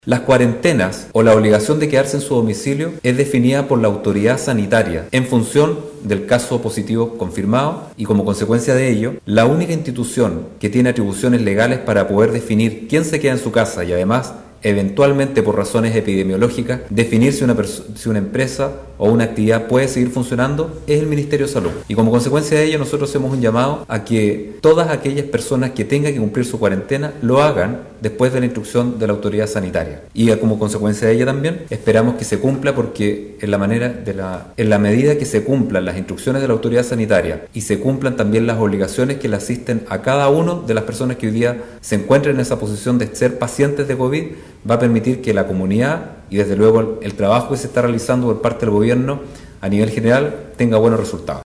Las cuarentenas o la obligación de quedarse en su domicilio es definida por la autoridad sanitaria en función del caso positivo confirmado y como consecuencia de ello, la única institución que tiene atribuciones legales para poder definir quién se queda en su casa y además eventualmente por razones epidemiológicas, definir si una empresa o una actividad puede seguir funcionando es el Ministerio de Salud. Y como consecuencia de ello nosotros hacemos un llamado a que todas aquellas personas que tengan que cumplir su cuarentena lo hagan después de la instrucción de la autoridad sanitaria. Y como consecuencia de ello también esperamos que se cumpla porque en la medida que se cumplan las instrucciones de la autoridad sanitaria y se cumplan también las obligaciones que le asisten a cada uno de las personas que hoy día se encuentran en esa posición de ser pacientes de COVID, va a permitir que la comunidad y desde luego el trabajo que se está realizando por parte del gobierno a nivel general tenga buenos resultados.